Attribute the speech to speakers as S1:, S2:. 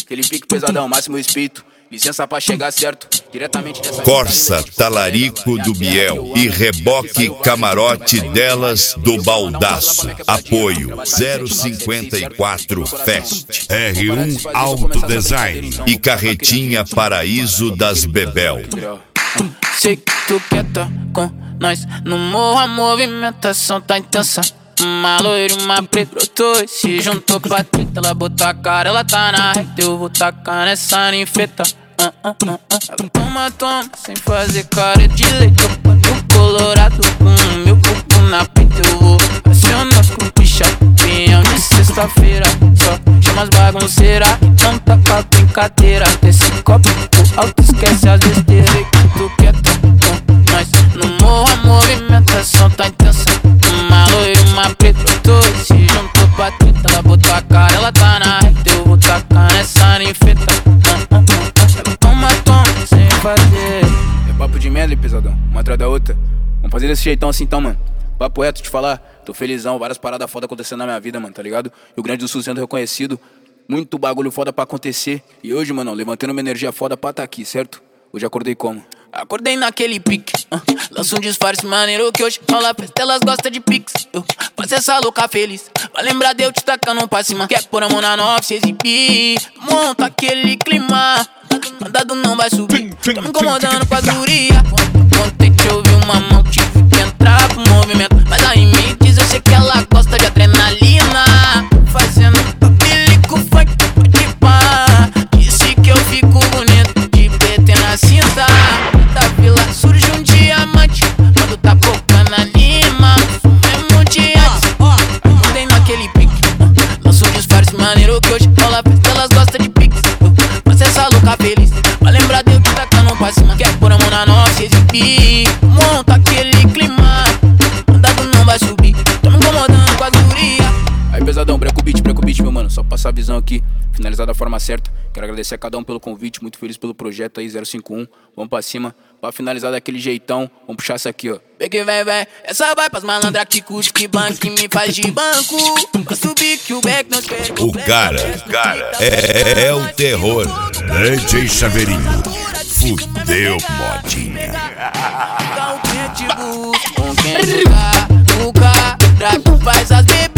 S1: Aquele pique pesadão, máximo espírito. Licença pra chegar certo, diretamente dessa
S2: Corsa Talarico do Biel e Reboque Camarote delas do Baldaço. Apoio 054 Fest, R1 Auto Design e Carretinha Paraíso das Bebel.
S3: Sei que tu quer tá com nós no morro, a movimentação tá intensa. Uma loira e uma preta brotou e se juntou pra treta. Ela botou a cara, ela tá na reta, eu vou tacar nessa ninfeta. Ela toma, sem fazer cara de leite. Eu ponho colorado com o meu corpo na peita. Eu vou acionar com picha, pinhão de sexta-feira. Só chama as bagunceiras, então tá com a brincadeira. Esse copo pro alto, esquece as besteiras. Sei que tu quer tá com nós no morro, a movimentação tá intensa. Uma loira e uma preta brotou e se juntou pra treta. Ela botou a cara, ela tá na reta, eu vou tacar nessa ninfeta. Sem fazer.
S1: É papo de merda, pesadão, uma atrás da outra. Vamos fazer desse jeitão assim então, mano. Papo reto, te falar, tô felizão, várias paradas foda acontecendo na minha vida, mano, tá ligado? Rio Grande do Sul sendo reconhecido, muito bagulho foda pra acontecer. E hoje, mano, levantando uma energia foda pra tá aqui, certo? Hoje acordei como?
S3: Acordei naquele pique, lança um disfarce maneiro que hoje rola festa, elas gostam de pix. Faça essa louca feliz, vai lembrar de eu te tacando pra cima. Quer pôr a mão na nova, se exibir, monta aquele clima. Mandado não vai subir, tô me incomodando com a guria. Ontem te ouvi uma mão, tive que entrar pro movimento. Mas aí me diz, eu sei que ela gosta de adrenalina. Fazendo papelico, funk, pode pá. Disse que eu fico bonito de PT na cinta. Da vila surge um diamante, quando tá focando anima. Mesmo de antes, acordei naquele pique, lança um disfarce maneiro que hoje rola festa, elas gostam de pique. Faça essa louca feliz, vai lembrar de eu te tacando pra cima. Quer pôr a mão na nova, se exibir, monta aquele clima. Mandado não vai subir, tô me incomodando com a guria.
S1: Aí pesadão, breca o beat, meu mano. Só passar a visão aqui, finalizar da forma certa. Quero agradecer a cada um pelo convite, muito feliz pelo projeto aí 051. Vamos pra cima, pra finalizar daquele jeitão. Vamos puxar essa aqui, ó.
S3: Vem que vem, essa vai pras malandras que curte, que banco, que me faz de banco. Pra subir que o back não espera.
S2: O cara é o terror. DJ Chaveirinho, fudeu modinha.
S3: Com quem jogar, o cara faz as bebês.